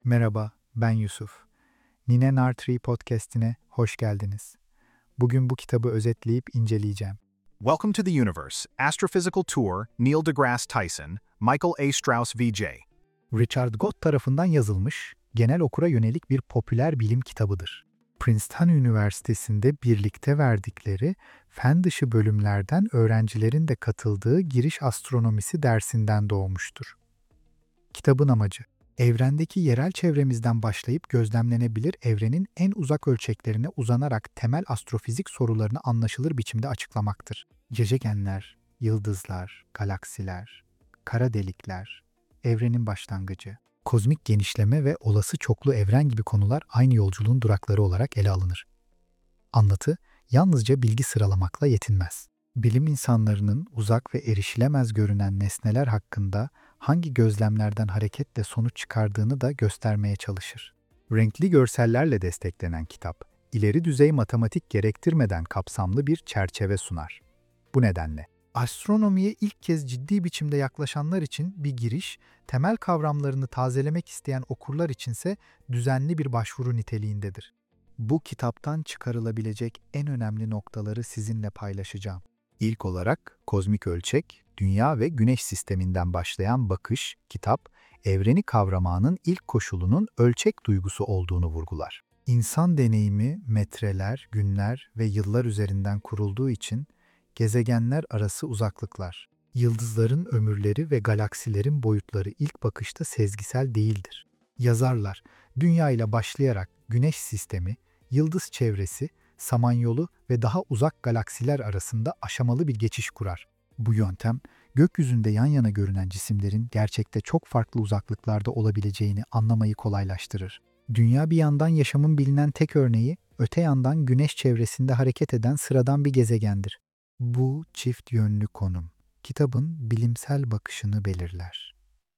Merhaba, ben Yusuf. Nine Nartree podcast'ine hoş geldiniz. Bugün bu kitabı özetleyip inceleyeceğim. Welcome to the Universe, Astrophysical Tour, Neil deGrasse Tyson, Michael A. Strauss V.J. Richard Gott tarafından yazılmış, genel okura yönelik bir popüler bilim kitabıdır. Princeton Üniversitesi'nde birlikte verdikleri fen dışı bölümlerden öğrencilerin de katıldığı giriş astronomisi dersinden doğmuştur. Kitabın amacı, evrendeki yerel çevremizden başlayıp gözlemlenebilir evrenin en uzak ölçeklerine uzanarak temel astrofizik sorularını anlaşılır biçimde açıklamaktır. Gezegenler, yıldızlar, galaksiler, kara delikler, evrenin başlangıcı, kozmik genişleme ve olası çoklu evren gibi konular aynı yolculuğun durakları olarak ele alınır. Anlatı yalnızca bilgi sıralamakla yetinmez. Bilim insanlarının uzak ve erişilemez görünen nesneler hakkında hangi gözlemlerden hareketle sonuç çıkardığını da göstermeye çalışır. Renkli görsellerle desteklenen kitap, ileri düzey matematik gerektirmeden kapsamlı bir çerçeve sunar. Bu nedenle astronomiye ilk kez ciddi biçimde yaklaşanlar için bir giriş, temel kavramlarını tazelemek isteyen okurlar içinse düzenli bir başvuru niteliğindedir. Bu kitaptan çıkarılabilecek en önemli noktaları sizinle paylaşacağım. İlk olarak kozmik ölçek, dünya ve güneş sisteminden başlayan bakış, kitap, evreni kavramanın ilk koşulunun ölçek duygusu olduğunu vurgular. İnsan deneyimi metreler, günler ve yıllar üzerinden kurulduğu için gezegenler arası uzaklıklar, yıldızların ömürleri ve galaksilerin boyutları ilk bakışta sezgisel değildir. Yazarlar, dünya ile başlayarak güneş sistemi, yıldız çevresi, Samanyolu ve daha uzak galaksiler arasında aşamalı bir geçiş kurar. Bu yöntem, gökyüzünde yan yana görünen cisimlerin gerçekte çok farklı uzaklıklarda olabileceğini anlamayı kolaylaştırır. Dünya bir yandan yaşamın bilinen tek örneği, öte yandan güneş çevresinde hareket eden sıradan bir gezegendir. Bu çift yönlü konum, kitabın bilimsel bakışını belirler.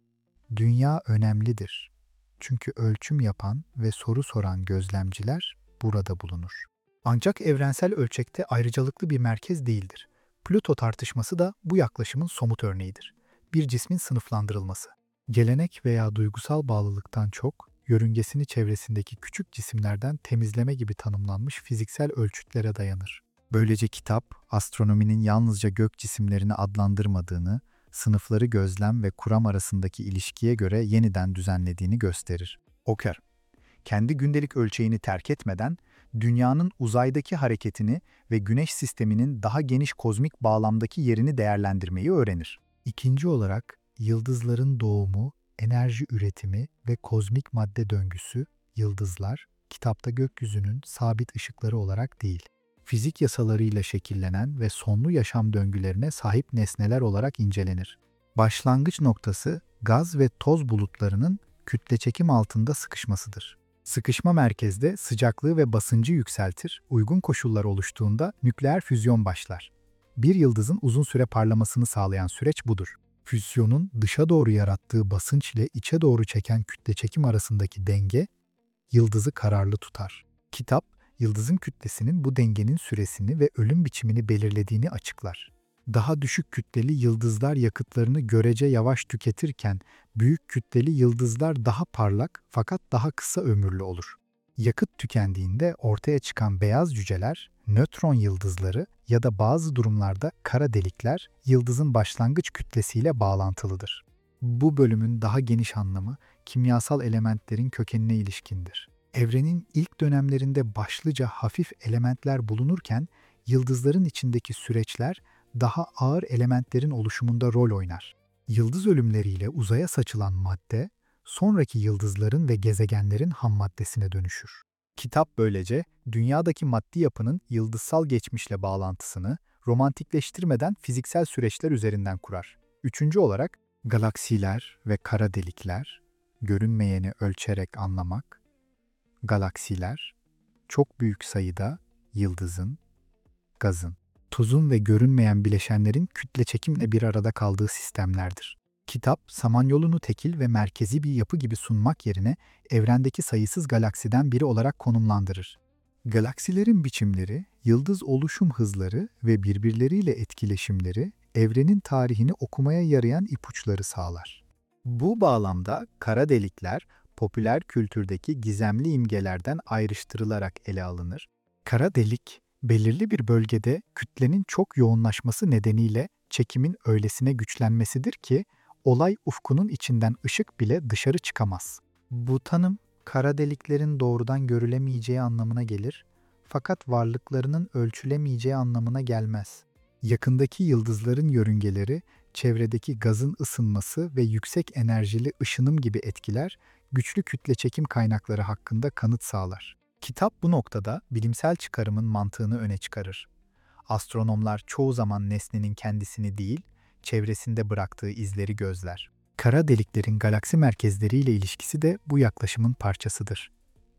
Dünya önemlidir. Çünkü ölçüm yapan ve soru soran gözlemciler burada bulunur. Ancak evrensel ölçekte ayrıcalıklı bir merkez değildir. Plüto tartışması da bu yaklaşımın somut örneğidir. Bir cismin sınıflandırılması. Gelenek veya duygusal bağlılıktan çok, yörüngesini çevresindeki küçük cisimlerden temizleme gibi tanımlanmış fiziksel ölçütlere dayanır. Böylece kitap, astronominin yalnızca gök cisimlerini adlandırmadığını, sınıfları gözlem ve kuram arasındaki ilişkiye göre yeniden düzenlediğini gösterir. Oker, kendi gündelik ölçeğini terk etmeden, dünyanın uzaydaki hareketini ve güneş sisteminin daha geniş kozmik bağlamdaki yerini değerlendirmeyi öğrenir. İkinci olarak, yıldızların doğumu, enerji üretimi ve kozmik madde döngüsü, yıldızlar, kitapta gökyüzünün sabit ışıkları olarak değil, fizik yasalarıyla şekillenen ve sonlu yaşam döngülerine sahip nesneler olarak incelenir. Başlangıç noktası, gaz ve toz bulutlarının kütleçekim altında sıkışmasıdır. Sıkışma merkezde sıcaklığı ve basıncı yükseltir, uygun koşullar oluştuğunda nükleer füzyon başlar. Bir yıldızın uzun süre parlamasını sağlayan süreç budur. Füzyonun dışa doğru yarattığı basınç ile içe doğru çeken kütleçekim arasındaki denge, yıldızı kararlı tutar. Kitap, yıldızın kütlesinin bu dengenin süresini ve ölüm biçimini belirlediğini açıklar. Daha düşük kütleli yıldızlar yakıtlarını görece yavaş tüketirken büyük kütleli yıldızlar daha parlak fakat daha kısa ömürlü olur. Yakıt tükendiğinde ortaya çıkan beyaz cüceler, nötron yıldızları ya da bazı durumlarda kara delikler yıldızın başlangıç kütlesiyle bağlantılıdır. Bu bölümün daha geniş anlamı kimyasal elementlerin kökenine ilişkindir. Evrenin ilk dönemlerinde başlıca hafif elementler bulunurken yıldızların içindeki süreçler daha ağır elementlerin oluşumunda rol oynar. Yıldız ölümleriyle uzaya saçılan madde, sonraki yıldızların ve gezegenlerin hammaddesine dönüşür. Kitap böylece dünyadaki maddi yapının yıldızsal geçmişle bağlantısını romantikleştirmeden fiziksel süreçler üzerinden kurar. Üçüncü olarak galaksiler ve kara delikler, görünmeyeni ölçerek anlamak, galaksiler, çok büyük sayıda yıldızın, gazın, tozun ve görünmeyen bileşenlerin kütle çekimle bir arada kaldığı sistemlerdir. Kitap, Samanyolu'nu tekil ve merkezi bir yapı gibi sunmak yerine evrendeki sayısız galaksiden biri olarak konumlandırır. Galaksilerin biçimleri, yıldız oluşum hızları ve birbirleriyle etkileşimleri evrenin tarihini okumaya yarayan ipuçları sağlar. Bu bağlamda kara delikler, popüler kültürdeki gizemli imgelerden ayrıştırılarak ele alınır. Kara delik, belirli bir bölgede kütlenin çok yoğunlaşması nedeniyle çekimin öylesine güçlenmesidir ki olay ufkunun içinden ışık bile dışarı çıkamaz. Bu tanım, kara deliklerin doğrudan görülemeyeceği anlamına gelir, fakat varlıklarının ölçülemeyeceği anlamına gelmez. Yakındaki yıldızların yörüngeleri, çevredeki gazın ısınması ve yüksek enerjili ışınım gibi etkiler, güçlü kütle çekim kaynakları hakkında kanıt sağlar. Kitap bu noktada bilimsel çıkarımın mantığını öne çıkarır. Astronomlar çoğu zaman nesnenin kendisini değil, çevresinde bıraktığı izleri gözler. Kara deliklerin galaksi merkezleriyle ilişkisi de bu yaklaşımın parçasıdır.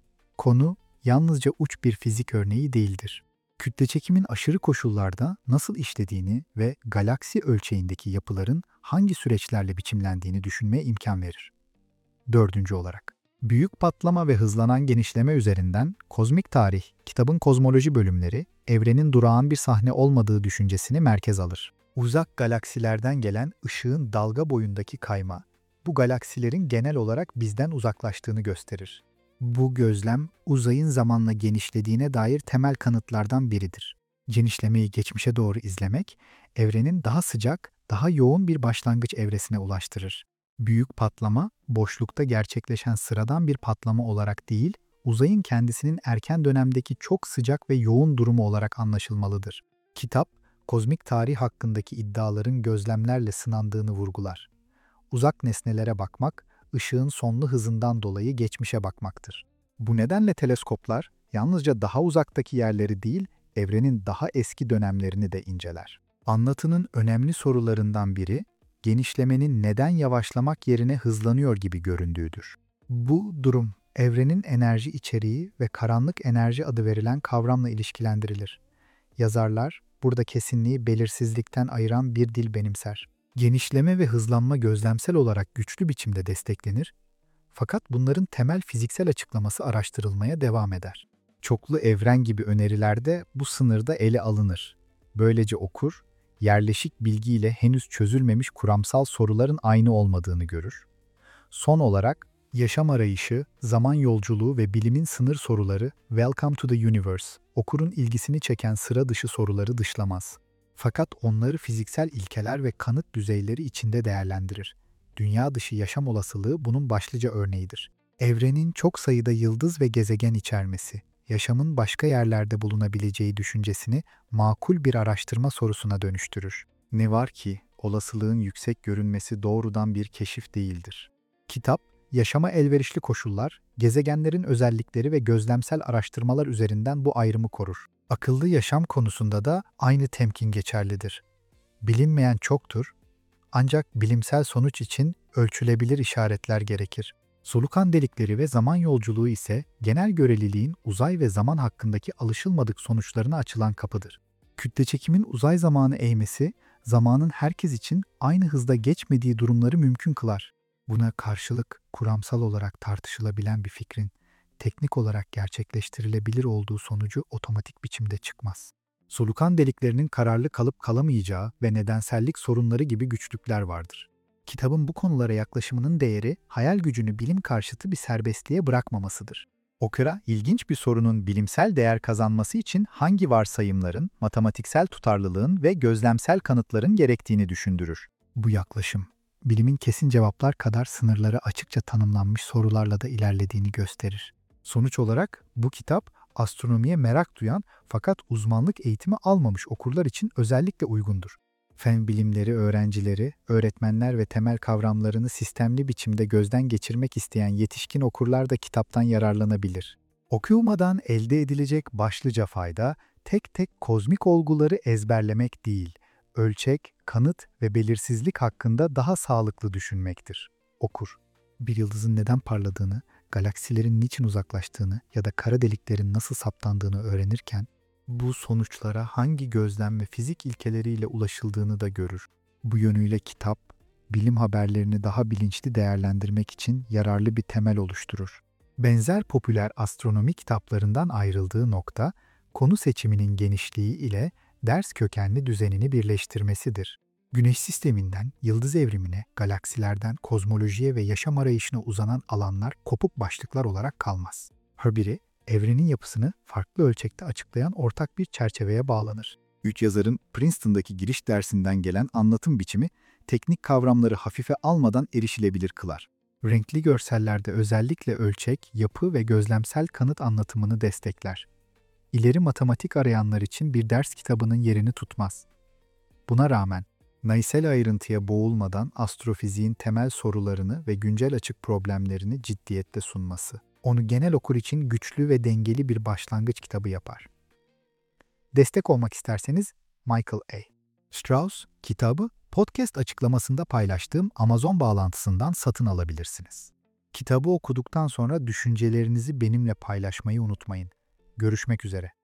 Konu yalnızca uç bir fizik örneği değildir. Kütle çekimin aşırı koşullarda nasıl işlediğini ve galaksi ölçeğindeki yapıların hangi süreçlerle biçimlendiğini düşünmeye imkan verir. Dördüncü olarak, büyük patlama ve hızlanan genişleme üzerinden kozmik tarih, kitabın kozmoloji bölümleri, evrenin durağan bir sahne olmadığı düşüncesini merkez alır. Uzak galaksilerden gelen ışığın dalga boyundaki kayma, bu galaksilerin genel olarak bizden uzaklaştığını gösterir. Bu gözlem, uzayın zamanla genişlediğine dair temel kanıtlardan biridir. Genişlemeyi geçmişe doğru izlemek, evrenin daha sıcak, daha yoğun bir başlangıç evresine ulaştırır. Büyük patlama, boşlukta gerçekleşen sıradan bir patlama olarak değil, uzayın kendisinin erken dönemdeki çok sıcak ve yoğun durumu olarak anlaşılmalıdır. Kitap, kozmik tarih hakkındaki iddiaların gözlemlerle sınandığını vurgular. Uzak nesnelere bakmak, ışığın sonlu hızından dolayı geçmişe bakmaktır. Bu nedenle teleskoplar, yalnızca daha uzaktaki yerleri değil, evrenin daha eski dönemlerini de inceler. Anlatının önemli sorularından biri, genişlemenin neden yavaşlamak yerine hızlanıyor gibi göründüğüdür. Bu durum, evrenin enerji içeriği ve karanlık enerji adı verilen kavramla ilişkilendirilir. Yazarlar, burada kesinliği belirsizlikten ayıran bir dil benimser. Genişleme ve hızlanma gözlemsel olarak güçlü biçimde desteklenir, fakat bunların temel fiziksel açıklaması araştırılmaya devam eder. Çoklu evren gibi önerilerde bu sınırda ele alınır. Böylece okur, yerleşik bilgiyle henüz çözülmemiş kuramsal soruların aynı olmadığını görür. Son olarak, yaşam arayışı, zaman yolculuğu ve bilimin sınır soruları Welcome to the Universe, okurun ilgisini çeken sıra dışı soruları dışlamaz. Fakat onları fiziksel ilkeler ve kanıt düzeyleri içinde değerlendirir. Dünya dışı yaşam olasılığı bunun başlıca örneğidir. Evrenin çok sayıda yıldız ve gezegen içermesi, yaşamın başka yerlerde bulunabileceği düşüncesini makul bir araştırma sorusuna dönüştürür. Ne var ki, olasılığın yüksek görünmesi doğrudan bir keşif değildir. Kitap, yaşama elverişli koşullar, gezegenlerin özellikleri ve gözlemsel araştırmalar üzerinden bu ayrımı korur. Akıllı yaşam konusunda da aynı temkin geçerlidir. Bilinmeyen çoktur, ancak bilimsel sonuç için ölçülebilir işaretler gerekir. Solukan delikleri ve zaman yolculuğu ise genel göreliliğin uzay ve zaman hakkındaki alışılmadık sonuçlarına açılan kapıdır. Kütle çekimin uzay zamanı eğmesi, zamanın herkes için aynı hızda geçmediği durumları mümkün kılar. Buna karşılık kuramsal olarak tartışılabilen bir fikrin teknik olarak gerçekleştirilebilir olduğu sonucu otomatik biçimde çıkmaz. Solukan deliklerinin kararlı kalıp kalamayacağı ve nedensellik sorunları gibi güçlükler vardır. Kitabın bu konulara yaklaşımının değeri, hayal gücünü bilim karşıtı bir serbestliğe bırakmamasıdır. Okura, ilginç bir sorunun bilimsel değer kazanması için hangi varsayımların, matematiksel tutarlılığın ve gözlemsel kanıtların gerektiğini düşündürür. Bu yaklaşım, bilimin kesin cevaplar kadar sınırları açıkça tanımlanmış sorularla da ilerlediğini gösterir. Sonuç olarak bu kitap, astronomiye merak duyan fakat uzmanlık eğitimi almamış okurlar için özellikle uygundur. Fen bilimleri öğrencileri, öğretmenler ve temel kavramlarını sistemli biçimde gözden geçirmek isteyen yetişkin okurlar da kitaptan yararlanabilir. Okumadan elde edilecek başlıca fayda, tek tek kozmik olguları ezberlemek değil, ölçek, kanıt ve belirsizlik hakkında daha sağlıklı düşünmektir. Okur, bir yıldızın neden parladığını, galaksilerin niçin uzaklaştığını ya da kara deliklerin nasıl saptandığını öğrenirken, bu sonuçlara hangi gözlem ve fizik ilkeleriyle ulaşıldığını da görür. Bu yönüyle kitap, bilim haberlerini daha bilinçli değerlendirmek için yararlı bir temel oluşturur. Benzer popüler astronomi kitaplarından ayrıldığı nokta, konu seçiminin genişliği ile ders kökenli düzenini birleştirmesidir. Güneş sisteminden yıldız evrimine, galaksilerden kozmolojiye ve yaşam arayışına uzanan alanlar kopuk başlıklar olarak kalmaz. Her biri evrenin yapısını farklı ölçekte açıklayan ortak bir çerçeveye bağlanır. Üç yazarın Princeton'daki giriş dersinden gelen anlatım biçimi, teknik kavramları hafife almadan erişilebilir kılar. Renkli görsellerde özellikle ölçek, yapı ve gözlemsel kanıt anlatımını destekler. İleri matematik arayanlar için bir ders kitabının yerini tutmaz. Buna rağmen, naysel ayrıntıya boğulmadan astrofiziğin temel sorularını ve güncel açık problemlerini ciddiyetle sunması, onu genel okur için güçlü ve dengeli bir başlangıç kitabı yapar. Destek olmak isterseniz Michael A. Strauss kitabı podcast açıklamasında paylaştığım Amazon bağlantısından satın alabilirsiniz. Kitabı okuduktan sonra düşüncelerinizi benimle paylaşmayı unutmayın. Görüşmek üzere.